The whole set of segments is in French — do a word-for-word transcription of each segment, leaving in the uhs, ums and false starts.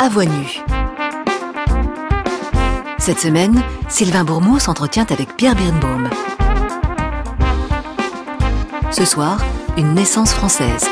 à voix nue. Cette semaine, Sylvain Bourmeau s'entretient avec Pierre Birnbaum. Ce soir, une naissance française.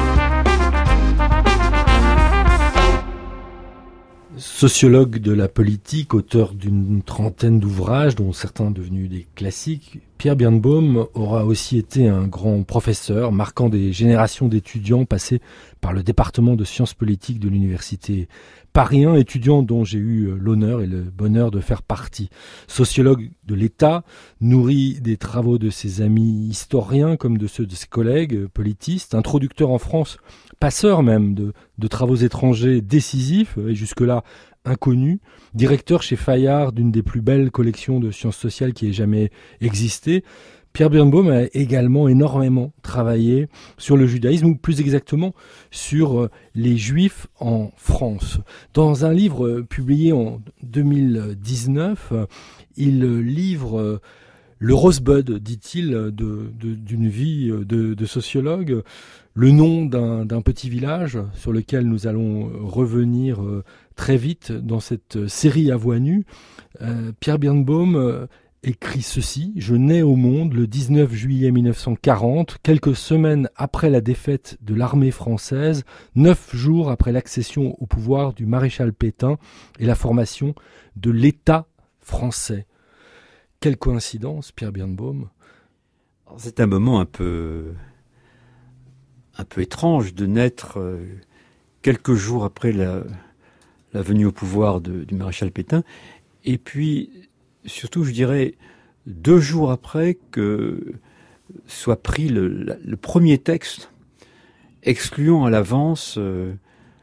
Sociologue de la politique, auteur d'une trentaine d'ouvrages, dont certains devenus des classiques, Pierre Birnbaum aura aussi été un grand professeur, marquant des générations d'étudiants passés par le département de sciences politiques de l'université Paris un, étudiant dont j'ai eu l'honneur et le bonheur de faire partie. Sociologue de l'État, nourri des travaux de ses amis historiens comme de ceux de ses collègues politistes, introducteur en France, passeur même de, de travaux étrangers décisifs et jusque-là inconnus, directeur chez Fayard d'une des plus belles collections de sciences sociales qui ait jamais existé. Pierre Birnbaum a également énormément travaillé sur le judaïsme, ou plus exactement sur les Juifs en France. Dans un livre publié en deux mille dix-neuf, il livre le rosebud, dit-il, de, de, d'une vie de, de sociologue, le nom d'un, d'un petit village sur lequel nous allons revenir très vite dans cette série à voix nue. Euh, Pierre Birnbaum écrit ceci: « Je nais au monde le dix-neuf juillet mille neuf cent quarante, quelques semaines après la défaite de l'armée française, neuf jours après l'accession au pouvoir du maréchal Pétain et la formation de l'État français. » Quelle coïncidence, Pierre Birnbaum. C'est un moment un peu, un peu étrange de naître euh, quelques jours après la, la venue au pouvoir de, du maréchal Pétain, et puis surtout, je dirais, deux jours après que soit pris le, le premier texte excluant à l'avance euh,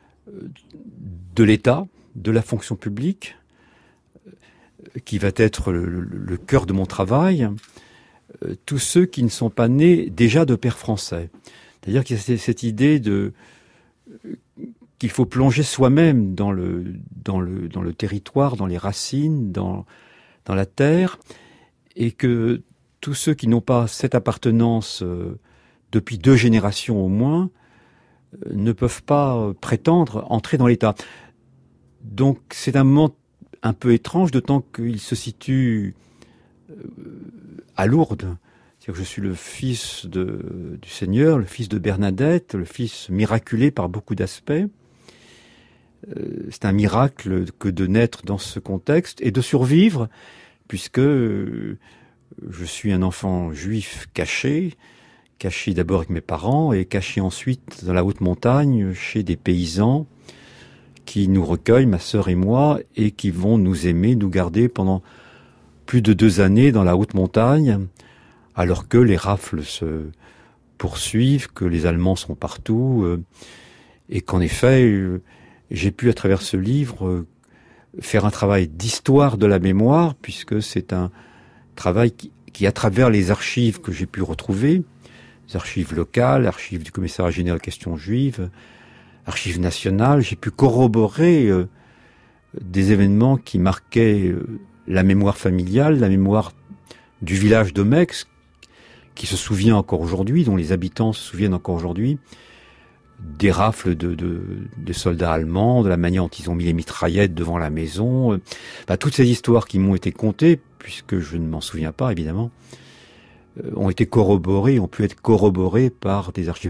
de l'État, de la fonction publique, qui va être le, le, le cœur de mon travail, euh, tous ceux qui ne sont pas nés déjà de père français. C'est-à-dire qu'il y a cette idée de qu'il faut plonger soi-même dans le, dans le, dans le territoire, dans les racines, dans dans la terre, et que tous ceux qui n'ont pas cette appartenance euh, depuis deux générations au moins euh, ne peuvent pas euh, prétendre entrer dans l'État. Donc c'est un moment un peu étrange, d'autant qu'il se situe euh, à Lourdes. C'est-à-dire que je suis le fils de, du Seigneur, le fils de Bernadette, le fils miraculé par beaucoup d'aspects. C'est un miracle que de naître dans ce contexte et de survivre, puisque je suis un enfant juif caché, caché d'abord avec mes parents et caché ensuite dans la haute montagne chez des paysans qui nous recueillent, ma sœur et moi, et qui vont nous aimer, nous garder pendant plus de deux années dans la haute montagne, alors que les rafles se poursuivent, que les Allemands sont partout, et qu'en effet, j'ai pu, à travers ce livre, faire un travail d'histoire de la mémoire, puisque c'est un travail qui, qui à travers les archives que j'ai pu retrouver, les archives locales, archives du commissariat général questions juives, archives nationales, j'ai pu corroborer euh, des événements qui marquaient euh, la mémoire familiale, la mémoire du village de Mex, qui se souvient encore aujourd'hui, dont les habitants se souviennent encore aujourd'hui, des rafles de, de, de soldats allemands, de la manière dont ils ont mis les mitraillettes devant la maison. Euh, bah, toutes ces histoires qui m'ont été contées, puisque je ne m'en souviens pas évidemment, euh, ont été corroborées, ont pu être corroborées par des archives.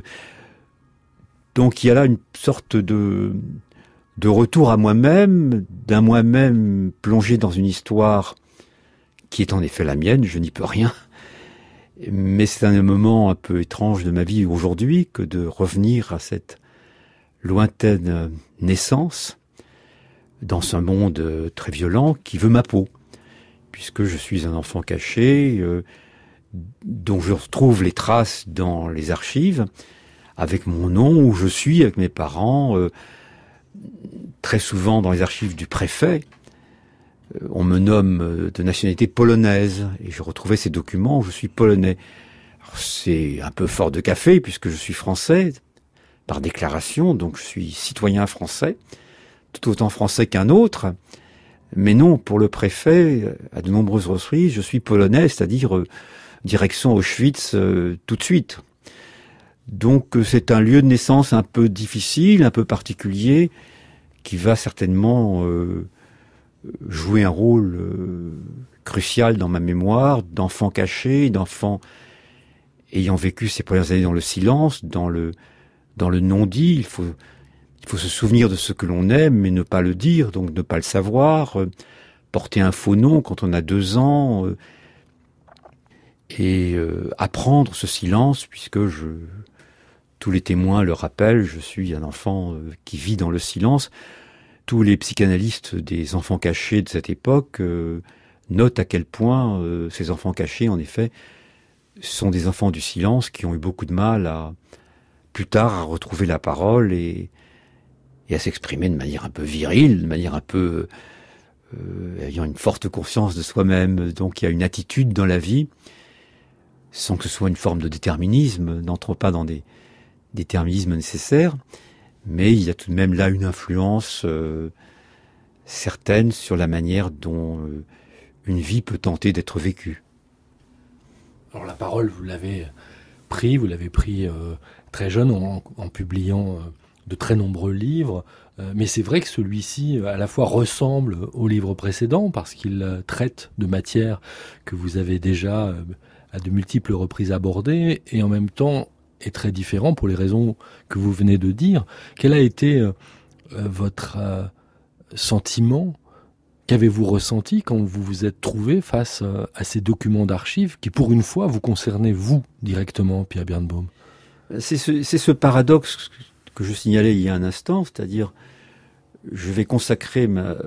Donc il y a là une sorte de, de retour à moi-même, d'un moi-même plongé dans une histoire qui est en effet la mienne, je n'y peux rien. Mais c'est un moment un peu étrange de ma vie aujourd'hui que de revenir à cette lointaine naissance dans ce monde très violent qui veut ma peau, puisque je suis un enfant caché, euh, dont je retrouve les traces dans les archives, avec mon nom, où je suis, avec mes parents, euh, très souvent dans les archives du préfet. On me nomme de nationalité polonaise, et je retrouvais ces documents où je suis polonais. Alors, c'est un peu fort de café, puisque je suis français, par déclaration, donc je suis citoyen français, tout autant français qu'un autre. Mais non, pour le préfet, à de nombreuses reprises, je suis polonais, c'est-à-dire euh, direction Auschwitz euh, tout de suite. Donc c'est un lieu de naissance un peu difficile, un peu particulier, qui va certainement euh, jouer un rôle euh, crucial dans ma mémoire, d'enfant caché, d'enfant ayant vécu ses premières années dans le silence, dans le dans le non-dit. Il faut il faut se souvenir de ce que l'on aime, mais ne pas le dire, donc ne pas le savoir. Euh, porter un faux nom quand on a deux ans euh, et euh, apprendre ce silence, puisque je tous les témoins le rappellent, je suis un enfant euh, qui vit dans le silence. Tous les psychanalystes des enfants cachés de cette époque euh, notent à quel point euh, ces enfants cachés, en effet, sont des enfants du silence qui ont eu beaucoup de mal à, plus tard, à retrouver la parole et, et à s'exprimer de manière un peu virile, de manière un peu euh, ayant une forte conscience de soi-même. Donc il y a une attitude dans la vie, sans que ce soit une forme de déterminisme, n'entre pas dans des déterminismes nécessaires, mais il y a tout de même là une influence euh, certaine sur la manière dont euh, une vie peut tenter d'être vécue. Alors la parole, vous l'avez pris, vous l'avez pris euh, très jeune en, en publiant euh, de très nombreux livres, euh, mais c'est vrai que celui-ci à la fois ressemble au livre précédent parce qu'il euh, traite de matières que vous avez déjà euh, à de multiples reprises abordées et en même temps est très différent pour les raisons que vous venez de dire. Quel a été euh, votre euh, sentiment? Qu'avez-vous ressenti quand vous vous êtes trouvé face euh, à ces documents d'archives qui, pour une fois, vous concernaient vous directement, Pierre Birnbaum? C'est ce, c'est ce paradoxe que je signalais il y a un instant, c'est-à-dire je vais consacrer ma,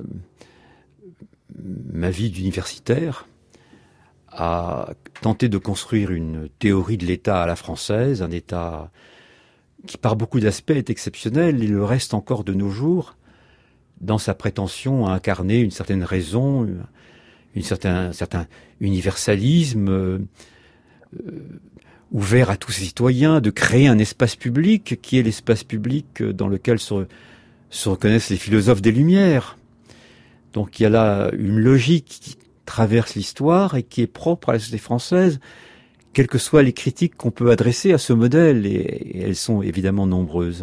ma vie d'universitaire à tenter de construire une théorie de l'État à la française, un État qui par beaucoup d'aspects est exceptionnel et le reste encore de nos jours, dans sa prétention à incarner une certaine raison, une certain, un certain universalisme euh, ouvert à tous les citoyens, de créer un espace public qui est l'espace public dans lequel se, se reconnaissent les philosophes des Lumières. Donc il y a là une logique qui traverse l'histoire et qui est propre à la société française, quelles que soient les critiques qu'on peut adresser à ce modèle, et, et elles sont évidemment nombreuses.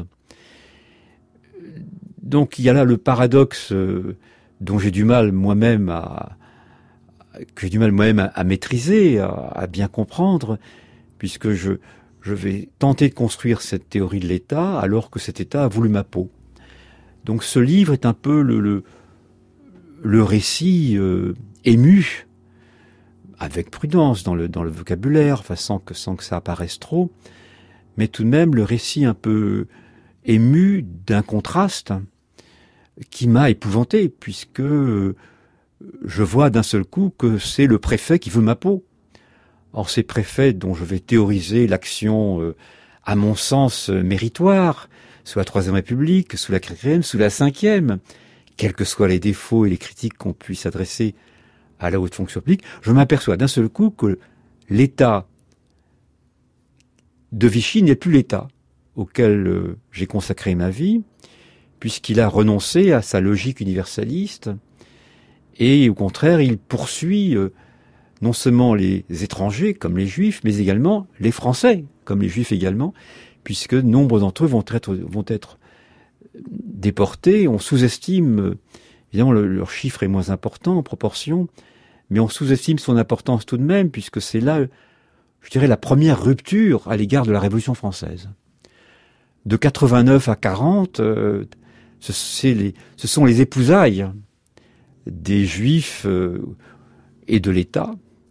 Donc il y a là le paradoxe euh, dont j'ai du mal moi-même à que j'ai du mal moi-même à, à maîtriser, à, à bien comprendre, puisque je je vais tenter de construire cette théorie de l'État alors que cet État a voulu ma peau. Donc ce livre est un peu le le, le récit euh, ému, avec prudence dans le dans le vocabulaire, enfin sans que sans que ça apparaisse trop, mais tout de même le récit un peu ému d'un contraste qui m'a épouvanté, puisque je vois d'un seul coup que c'est le préfet qui veut ma peau. Or, ces préfets dont je vais théoriser l'action, euh, à mon sens, euh, méritoire, sous la Troisième République, sous la Quatrième, sous la Cinquième, quels que soient les défauts et les critiques qu'on puisse adresser à la haute fonction publique, je m'aperçois d'un seul coup que l'État de Vichy n'est plus l'État auquel euh, j'ai consacré ma vie, puisqu'il a renoncé à sa logique universaliste, et au contraire, il poursuit euh, non seulement les étrangers, comme les Juifs, mais également les Français, comme les Juifs également, puisque nombre d'entre eux vont être, vont être déportés. On sous-estime, euh, évidemment, le, leur chiffre est moins important en proportion, mais on sous-estime son importance tout de même, puisque c'est là, je dirais, la première rupture à l'égard de la Révolution française. De quatre-vingt-neuf à quarante, euh, ce, c'est les, ce sont les épousailles des Juifs euh, et de l'État,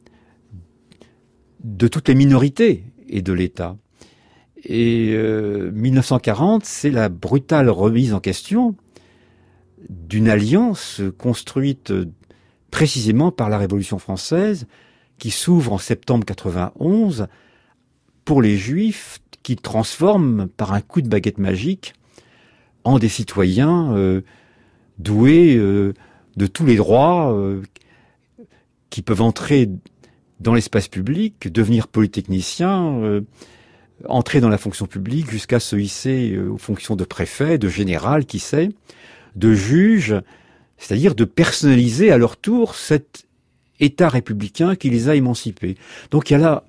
de toutes les minorités et de l'État. Et euh, mille neuf cent quarante, c'est la brutale remise en question d'une alliance construite précisément par la Révolution française, qui s'ouvre en septembre quatre-vingt-onze pour les Juifs, qui transforment par un coup de baguette magique en des citoyens euh, doués euh, de tous les droits, euh, qui peuvent entrer dans l'espace public, devenir polytechniciens, euh, entrer dans la fonction publique jusqu'à se hisser euh, aux fonctions de préfet, de général, qui sait, de juge, c'est-à-dire de personnaliser à leur tour cet État républicain qui les a émancipés. Donc il y a là,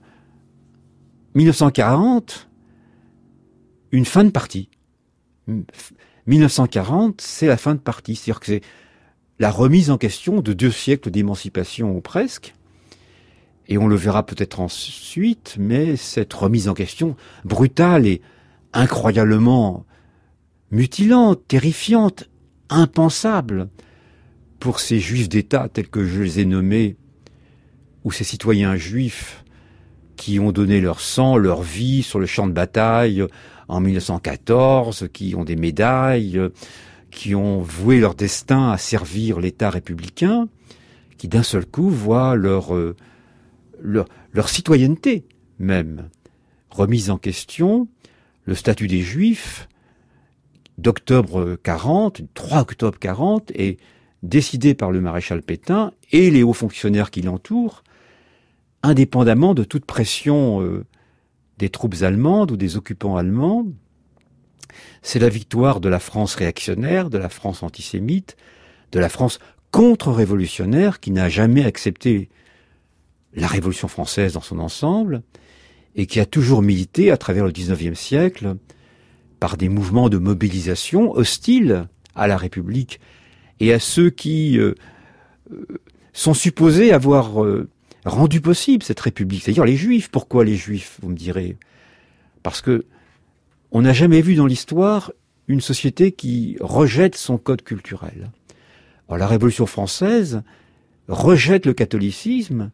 mille neuf cent quarante, une fin de partie. mille neuf cent quarante, c'est la fin de partie. C'est-à-dire que c'est la remise en question de deux siècles d'émancipation ou presque. Et on le verra peut-être ensuite, mais cette remise en question brutale et incroyablement mutilante, terrifiante, impensable pour ces juifs d'État tels que je les ai nommés, ou ces citoyens juifs qui ont donné leur sang, leur vie sur le champ de bataille en mille neuf cent quatorze, qui ont des médailles, qui ont voué leur destin à servir l'État républicain, qui d'un seul coup voient leur, euh, leur, leur citoyenneté même remise en question, le statut des Juifs d'octobre quarante, trois octobre quarante, est décidé par le maréchal Pétain et les hauts fonctionnaires qui l'entourent, indépendamment de toute pression euh, des troupes allemandes ou des occupants allemands. C'est la victoire de la France réactionnaire, de la France antisémite, de la France contre-révolutionnaire qui n'a jamais accepté la Révolution française dans son ensemble et qui a toujours milité à travers le dix-neuvième siècle par des mouvements de mobilisation hostiles à la République et à ceux qui euh, sont supposés avoir euh, rendu possible cette République, c'est-à-dire les Juifs. Pourquoi les Juifs, vous me direz? Parce que on n'a jamais vu dans l'histoire une société qui rejette son code culturel. Alors, la Révolution française rejette le catholicisme.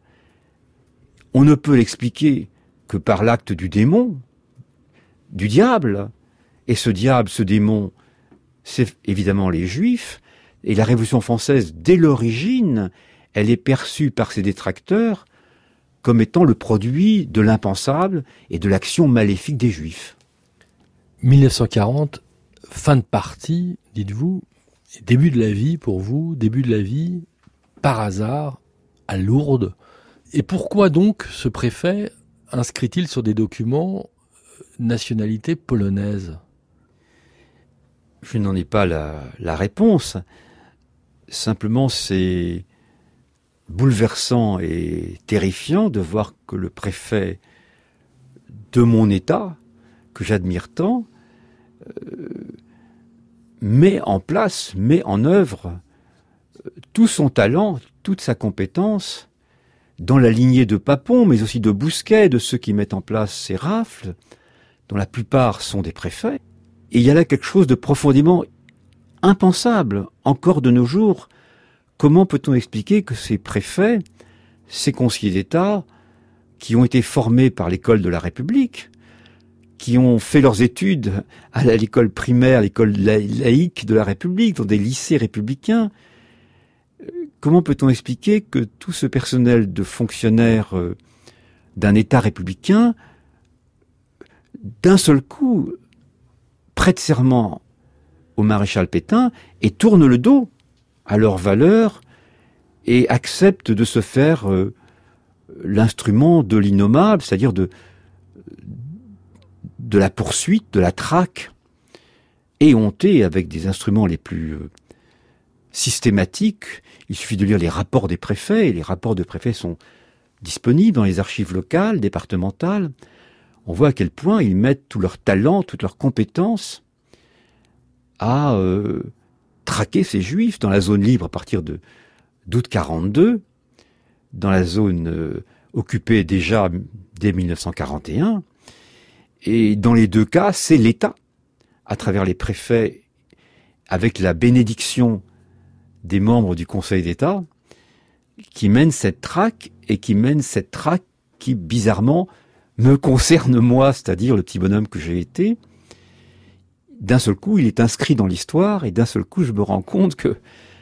On ne peut l'expliquer que par l'acte du démon, du diable. Et ce diable, ce démon, c'est évidemment les Juifs. Et la Révolution française, dès l'origine, elle est perçue par ses détracteurs comme étant le produit de l'impensable et de l'action maléfique des Juifs. mille neuf cent quarante, fin de partie, dites-vous, début de la vie pour vous, début de la vie, par hasard, à Lourdes. Et pourquoi donc ce préfet inscrit-il sur des documents nationalité polonaise? Je n'en ai pas la, la réponse. Simplement, c'est bouleversant et terrifiant de voir que le préfet de mon État, que j'admire tant, euh, met en place, met en œuvre euh, tout son talent, toute sa compétence, dans la lignée de Papon, mais aussi de Bousquet, de ceux qui mettent en place ces rafles, dont la plupart sont des préfets. Et il y a là quelque chose de profondément impensable, encore de nos jours. Comment peut-on expliquer que ces préfets, ces conseillers d'État, qui ont été formés par l'école de la République, qui ont fait leurs études à l'école primaire, l'école laïque de la République, dans des lycées républicains, comment peut-on expliquer que tout ce personnel de fonctionnaires d'un État républicain, d'un seul coup, prête serment au maréchal Pétain et tourne le dos à leurs valeurs et accepte de se faire euh, l'instrument de l'innommable, c'est-à-dire de, de la poursuite, de la traque, éhontée avec des instruments les plus euh, systématiques. Il suffit de lire les rapports des préfets, et les rapports de préfets sont disponibles dans les archives locales, départementales. On voit à quel point ils mettent tout leur talent, toutes leurs compétences à euh, traquer ces Juifs dans la zone libre à partir de d'août quarante-deux, dans la zone euh, occupée déjà dès mille neuf cent quarante et un. Et dans les deux cas, c'est l'État, à travers les préfets, avec la bénédiction des membres du Conseil d'État, qui mène cette traque et qui mène cette traque qui, bizarrement, me concerne moi, c'est-à-dire le petit bonhomme que j'ai été. D'un seul coup, il est inscrit dans l'histoire et d'un seul coup, je me rends compte que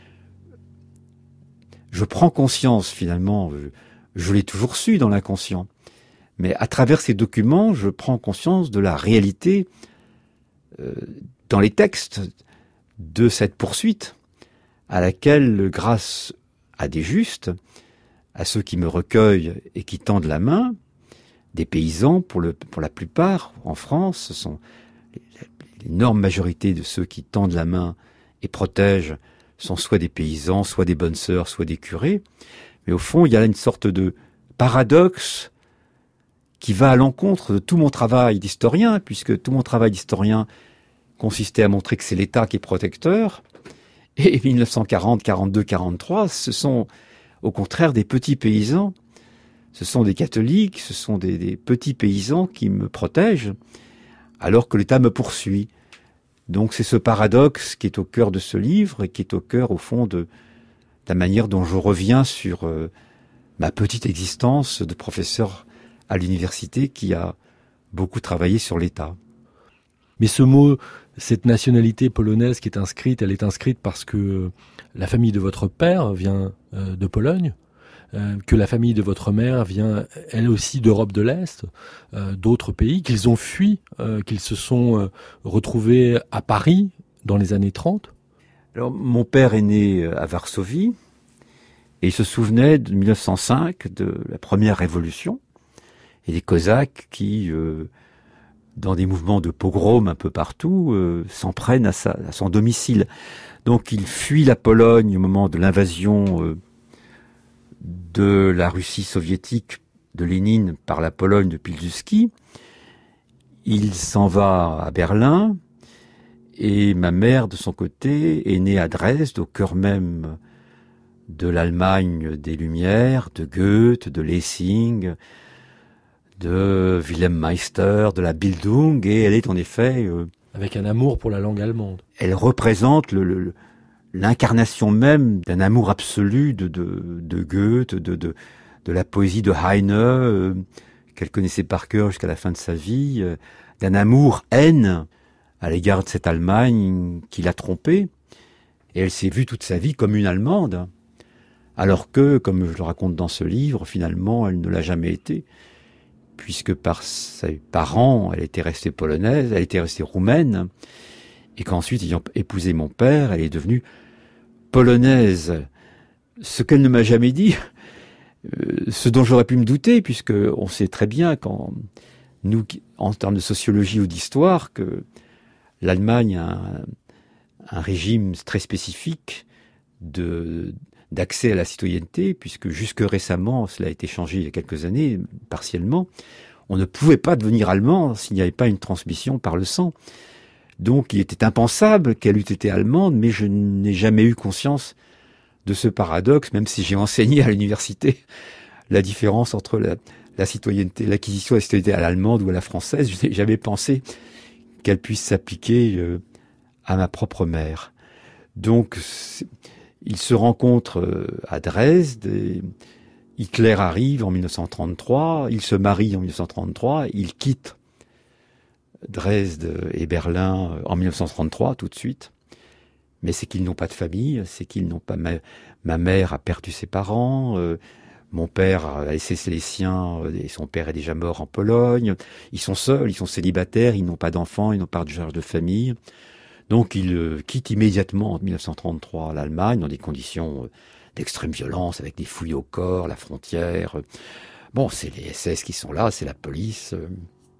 je prends conscience, finalement, je, je l'ai toujours su dans l'inconscient, mais à travers ces documents, je prends conscience de la réalité euh, dans les textes de cette poursuite à laquelle, grâce à des justes, à ceux qui me recueillent et qui tendent la main, des paysans, pour, le, pour la plupart, en France, ce sont l'énorme majorité de ceux qui tendent la main et protègent sont soit des paysans, soit des bonnes sœurs, soit des curés. Mais au fond, il y a là une sorte de paradoxe qui va à l'encontre de tout mon travail d'historien, puisque tout mon travail d'historien consistait à montrer que c'est l'État qui est protecteur. Et mille neuf cent quarante, quarante-deux, quarante-trois, ce sont au contraire des petits paysans, ce sont des catholiques, ce sont des, des petits paysans qui me protègent, alors que l'État me poursuit. Donc c'est ce paradoxe qui est au cœur de ce livre et qui est au cœur, au fond, de la manière dont je reviens sur euh, ma petite existence de professeur à l'université qui a beaucoup travaillé sur l'État. Mais ce mot, cette nationalité polonaise qui est inscrite, elle est inscrite parce que la famille de votre père vient euh, de Pologne, euh, que la famille de votre mère vient, elle aussi, d'Europe de l'Est, euh, d'autres pays, qu'ils ont fui, euh, qu'ils se sont euh, retrouvés à Paris dans les années trente. Alors, mon père est né à Varsovie et il se souvenait de mille neuf cent cinq, de la première révolution, et des Cosaques qui, euh, dans des mouvements de pogrom un peu partout, euh, s'en prennent à, sa, à son domicile. Donc il fuit la Pologne au moment de l'invasion euh, de la Russie soviétique de Lénine par la Pologne de Pilsudski. Il s'en va à Berlin et ma mère, de son côté, est née à Dresde, au cœur même de l'Allemagne des Lumières, de Goethe, de Lessing, de Wilhelm Meister, de la Bildung, et elle est en effet... Euh, avec un amour pour la langue allemande. Elle représente le, le, l'incarnation même d'un amour absolu de, de, de Goethe, de, de, de la poésie de Heine, euh, qu'elle connaissait par cœur jusqu'à la fin de sa vie, euh, d'un amour-haine à l'égard de cette Allemagne qui l'a trompée. Et elle s'est vue toute sa vie comme une Allemande, alors que, comme je le raconte dans ce livre, finalement, elle ne l'a jamais été, puisque par ses parents, elle était restée polonaise, elle était restée roumaine, et qu'ensuite, ayant épousé mon père, elle est devenue polonaise. Ce qu'elle ne m'a jamais dit, euh, ce dont j'aurais pu me douter, puisque on sait très bien, quand nous, en termes de sociologie ou d'histoire, que l'Allemagne a un, un régime très spécifique de... d'accès à la citoyenneté, puisque jusque récemment, cela a été changé il y a quelques années, partiellement, on ne pouvait pas devenir allemand s'il n'y avait pas une transmission par le sang. Donc il était impensable qu'elle eût été allemande, mais je n'ai jamais eu conscience de ce paradoxe, même si j'ai enseigné à l'université la différence entre la, la citoyenneté, l'acquisition de la citoyenneté à l'allemande ou à la française. Je n'ai jamais pensé qu'elle puisse s'appliquer euh, à ma propre mère. Donc... ils se rencontrent à Dresde, et Hitler arrive en mille neuf cent trente-trois, ils se marient en mille neuf cent trente-trois, ils quittent Dresde et Berlin en mille neuf cent trente-trois tout de suite. Mais c'est qu'ils n'ont pas de famille, c'est qu'ils n'ont pas... Ma, ma mère a perdu ses parents, euh, mon père a laissé les siens, et son père est déjà mort en Pologne. Ils sont seuls, ils sont célibataires, ils n'ont pas d'enfants, ils n'ont pas de charge de famille. Donc il euh, quitte immédiatement en mille neuf cent trente-trois l'Allemagne dans des conditions euh, d'extrême violence, avec des fouilles au corps, la frontière. Euh. Bon, c'est les S S qui sont là, c'est la police. Euh.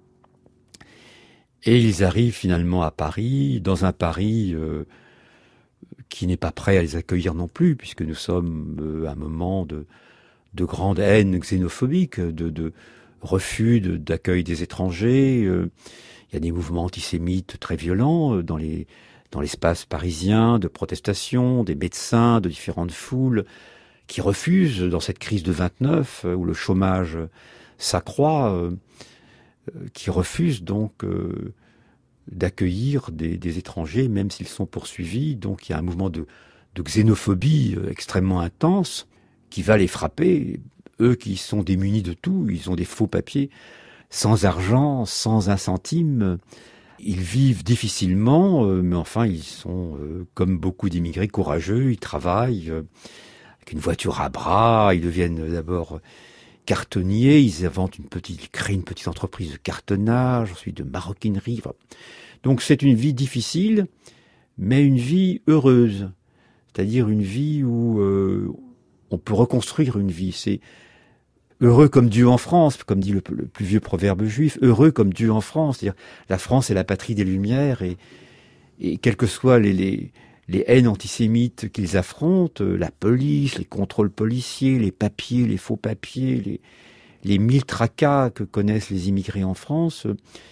Et ils arrivent finalement à Paris, dans un Paris euh, qui n'est pas prêt à les accueillir non plus, puisque nous sommes euh, à un moment de, de grande haine xénophobique, de, de refus de, d'accueil des étrangers. Euh. Il y a des mouvements antisémites très violents dans les dans l'espace parisien, de protestation, des médecins, de différentes foules qui refusent, dans cette crise de vingt-neuf, où le chômage s'accroît, euh, qui refusent donc euh, d'accueillir des, des étrangers, même s'ils sont poursuivis. Donc il y a un mouvement de, de xénophobie extrêmement intense qui va les frapper. Eux qui sont démunis de tout, ils ont des faux papiers, sans argent, sans un centime. Ils vivent difficilement, euh, mais enfin, ils sont, euh, comme beaucoup d'immigrés, courageux. Ils travaillent euh, avec une voiture à bras. Ils deviennent d'abord cartonniers. Ils inventent une petite, ils créent une petite entreprise de cartonnage, ensuite de maroquinerie. Enfin, donc c'est une vie difficile, mais une vie heureuse. C'est-à-dire une vie où euh, on peut reconstruire une vie. C'est heureux comme Dieu en France, comme dit le, le plus vieux proverbe juif, heureux comme Dieu en France. C'est-à-dire, la France est la patrie des Lumières, et, et quelles que soient les, les, les haines antisémites qu'ils affrontent, la police, les contrôles policiers, les papiers, les faux papiers, les, les mille tracas que connaissent les immigrés en France,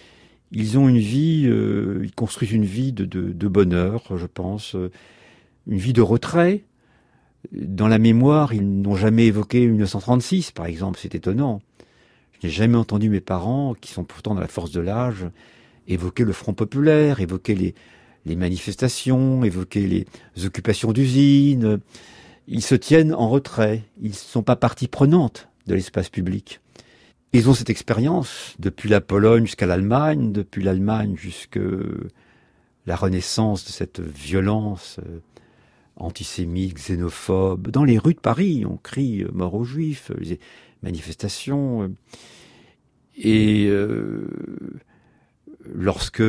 ils ont une vie, euh, ils construisent une vie de, de, de bonheur, je pense, euh, une vie de retrait. Dans la mémoire, ils n'ont jamais évoqué mille neuf cent trente-six, par exemple, c'est étonnant. Je n'ai jamais entendu mes parents, qui sont pourtant dans la force de l'âge, évoquer le Front populaire, évoquer les, les manifestations, évoquer les occupations d'usines. Ils se tiennent en retrait, ils ne sont pas partie prenante de l'espace public. Ils ont cette expérience, depuis la Pologne jusqu'à l'Allemagne, depuis l'Allemagne jusqu'à la renaissance de cette violence antisémite, xénophobe. Dans les rues de Paris, on crie « mort aux Juifs », les manifestations. Et euh, lorsque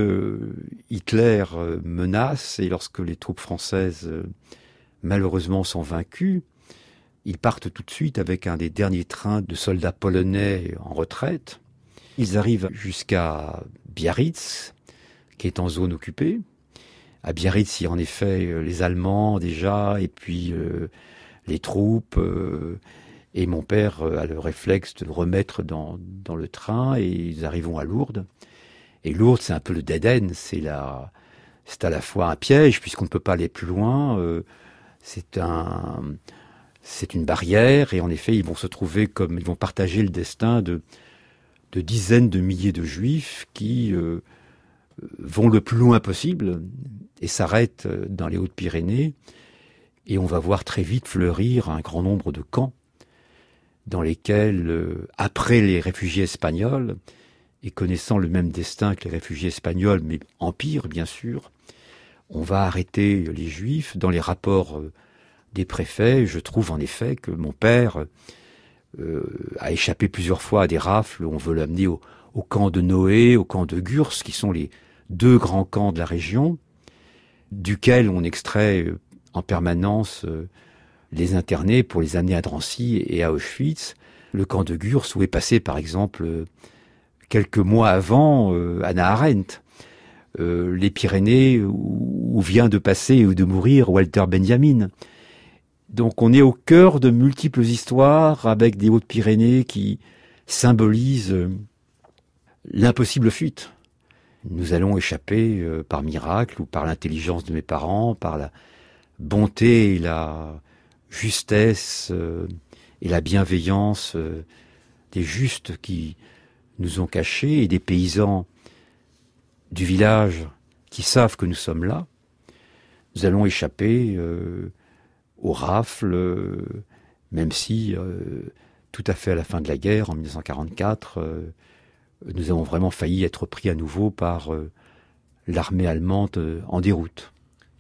Hitler menace et lorsque les troupes françaises, malheureusement, sont vaincues, ils partent tout de suite avec un des derniers trains de soldats polonais en retraite. Ils arrivent jusqu'à Biarritz, qui est en zone occupée. À Biarritz, il y a en effet les Allemands déjà, et puis euh, les troupes. Euh, et mon père a le réflexe de le remettre dans, dans le train, et ils arrivent à Lourdes. Et Lourdes, c'est un peu le dead end, c'est, la, c'est à la fois un piège, puisqu'on ne peut pas aller plus loin. Euh, c'est un... C'est une barrière, et en effet, ils vont se trouver comme, ils vont partager le destin de, de dizaines de milliers de juifs qui euh, vont le plus loin possible et s'arrêtent dans les Hautes-Pyrénées. Et on va voir très vite fleurir un grand nombre de camps dans lesquels, euh, après les réfugiés espagnols, et connaissant le même destin que les réfugiés espagnols, mais en pire, bien sûr, on va arrêter les juifs dans les rapports euh, des préfets. Je trouve en effet que mon père euh, a échappé plusieurs fois à des rafles. On veut l'amener au, au camp de Noé, au camp de Gurs, qui sont les deux grands camps de la région, duquel on extrait euh, en permanence euh, les internés pour les amener à Drancy et à Auschwitz. Le camp de Gurs, où est passé par exemple euh, quelques mois avant euh, Hannah Arendt. Euh, les Pyrénées, où, où vient de passer ou de mourir Walter Benjamin. Donc on est au cœur de multiples histoires avec des Hautes-Pyrénées qui symbolisent l'impossible fuite. Nous allons échapper euh, par miracle ou par l'intelligence de mes parents, par la bonté et la justesse euh, et la bienveillance euh, des justes qui nous ont cachés et des paysans du village qui savent que nous sommes là. Nous allons échapper euh, aux rafles, euh, même si euh, tout à fait à la fin de la guerre, en mille neuf cent quarante-quatre, euh, nous avons vraiment failli être pris à nouveau par euh, l'armée allemande euh, en déroute.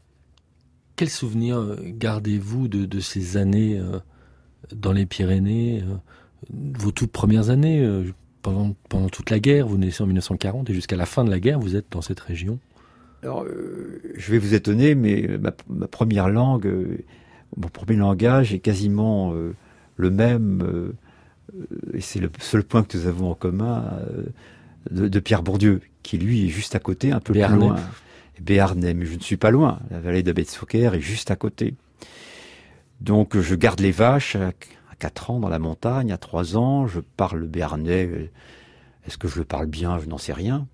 Quel souvenir gardez-vous de, de ces années euh, dans les Pyrénées, euh, vos toutes premières années, euh, pendant, pendant toute la guerre? Vous naissez en mille neuf cent quarante et jusqu'à la fin de la guerre, vous êtes dans cette région. Alors, euh, je vais vous étonner, mais ma, ma première langue... Euh, Mon premier langage est quasiment euh, le même, euh, et c'est le seul point que nous avons en commun, euh, de, de Pierre Bourdieu, qui lui est juste à côté, un peu Béarnais. plus loin. Béarnais, mais je ne suis pas loin. La vallée de Betz-Sauquer est juste à côté. Donc je garde les vaches à, à quatre ans dans la montagne, à trois ans, je parle béarnais. Est-ce que je le parle bien? Je n'en sais rien.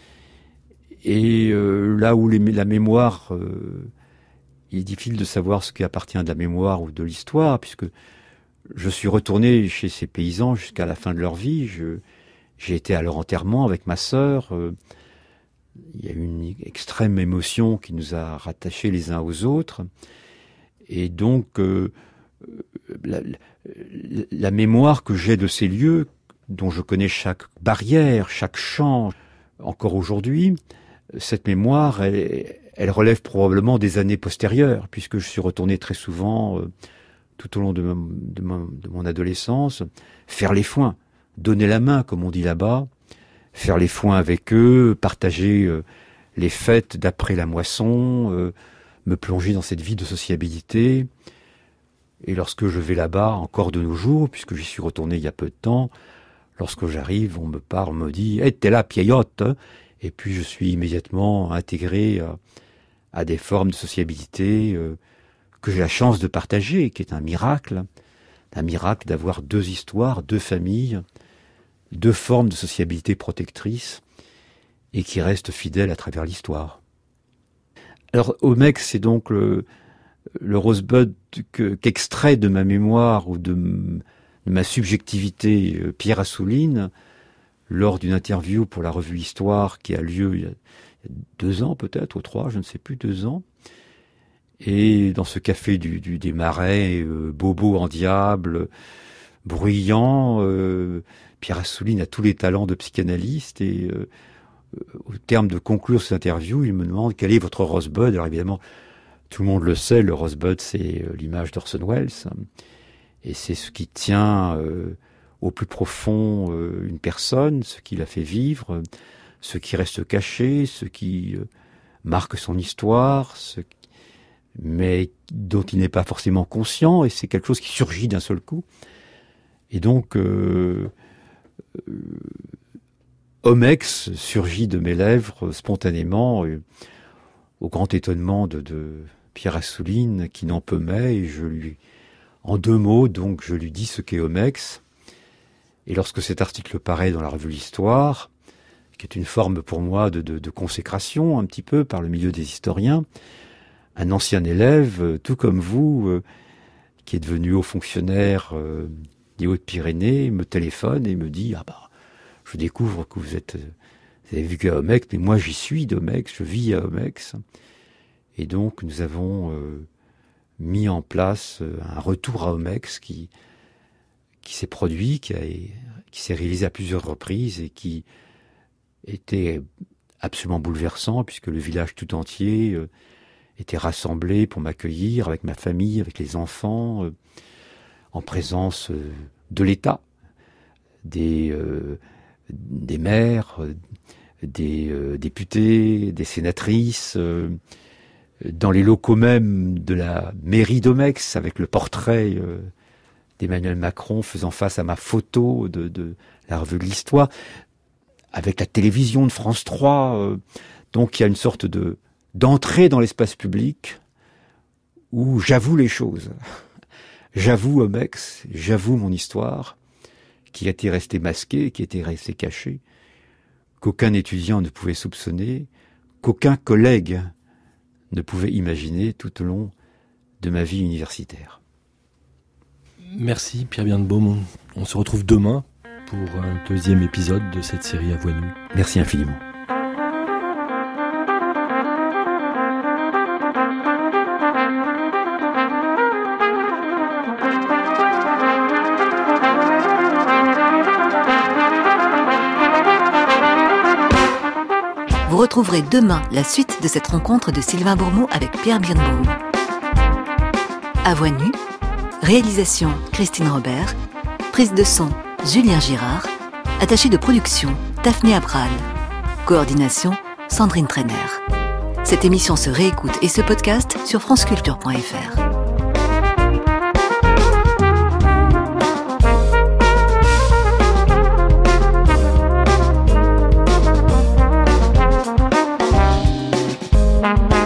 Et euh, là où les, la mémoire... Euh, il est difficile de savoir ce qui appartient de la mémoire ou de l'histoire, puisque je suis retourné chez ces paysans jusqu'à la fin de leur vie. Je, j'ai été à leur enterrement avec ma sœur. Euh, il y a eu une extrême émotion qui nous a rattachés les uns aux autres. Et donc, euh, la, la, la mémoire que j'ai de ces lieux, dont je connais chaque barrière, chaque champ, encore aujourd'hui, cette mémoire, elle, elle relève probablement des années postérieures, puisque je suis retourné très souvent, euh, tout au long de, mon, de, mon, de mon adolescence, faire les foins, donner la main, comme on dit là-bas, faire les foins avec eux, partager euh, les fêtes d'après la moisson, euh, me plonger dans cette vie de sociabilité. Et lorsque je vais là-bas, encore de nos jours, puisque j'y suis retourné il y a peu de temps, lorsque j'arrive, on me parle, on me dit « Hey, t'es là, Piaillotte !» Et puis je suis immédiatement intégré à, à des formes de sociabilité euh, que j'ai la chance de partager, qui est un miracle, un miracle d'avoir deux histoires, deux familles, deux formes de sociabilité protectrice. et qui reste fidèle à travers l'histoire. Alors, Omex, c'est donc le, le Rosebud que, qu'extrait de ma mémoire ou de, de ma subjectivité Pierre Assouline lors d'une interview pour la revue Histoire qui a lieu il y a deux ans peut-être, ou trois, je ne sais plus, deux ans. Et dans ce café du, du, des Marais, euh, bobo en diable, bruyant, euh, Pierre Assouline a tous les talents de psychanalyste et euh, au terme de conclure cette interview, il me demande quel est votre Rosebud. Alors évidemment, tout le monde le sait, le Rosebud, c'est l'image d'Orson Welles. Et c'est ce qui tient euh, au plus profond euh, une personne, ce qui la fait vivre, ce qui reste caché, ce qui euh, marque son histoire, ce qui... mais dont il n'est pas forcément conscient, et c'est quelque chose qui surgit d'un seul coup. Et donc... Euh, euh, Omex surgit de mes lèvres spontanément, euh, au grand étonnement de, de Pierre Assouline, qui n'en peut mais, et je lui, en deux mots, donc, je lui dis ce qu'est Omex. Et lorsque cet article paraît dans la revue L'Histoire, qui est une forme pour moi de, de, de consécration, un petit peu, par le milieu des historiens, un ancien élève, tout comme vous, euh, qui est devenu haut fonctionnaire euh, des Hautes-Pyrénées, me téléphone et me dit « Ah bah, je découvre que vous êtes, vous avez vécu à Omex, mais moi j'y suis d'Omex, je vis à Omex. » Et donc nous avons euh, mis en place euh, un retour à Omex qui, qui s'est produit, qui, a, qui s'est réalisé à plusieurs reprises et qui était absolument bouleversant puisque le village tout entier euh, était rassemblé pour m'accueillir avec ma famille, avec les enfants, euh, en présence euh, de l'État, des... Euh, des maires, des euh, députés, des sénatrices, euh, dans les locaux même de la mairie d'Omex, avec le portrait euh, d'Emmanuel Macron faisant face à ma photo de, de la revue de l'Histoire, avec la télévision de France trois. Euh, donc il y a une sorte de d'entrée dans l'espace public où j'avoue les choses. J'avoue Omex, j'avoue mon histoire, qui était resté masqué, qui était resté caché, qu'aucun étudiant ne pouvait soupçonner, qu'aucun collègue ne pouvait imaginer tout au long de ma vie universitaire. Merci Pierre Birnbaum. On se retrouve demain pour un deuxième épisode de cette série à voix nue. Merci infiniment. Vous retrouverez demain la suite de cette rencontre de Sylvain Bourmeau avec Pierre Birnbaum. À voix nue, réalisation Christine Robert, prise de son Julien Girard, attaché de production Daphné Abral, coordination Sandrine Trainer. Cette émission se réécoute et se podcast sur franceculture point f r. Bye.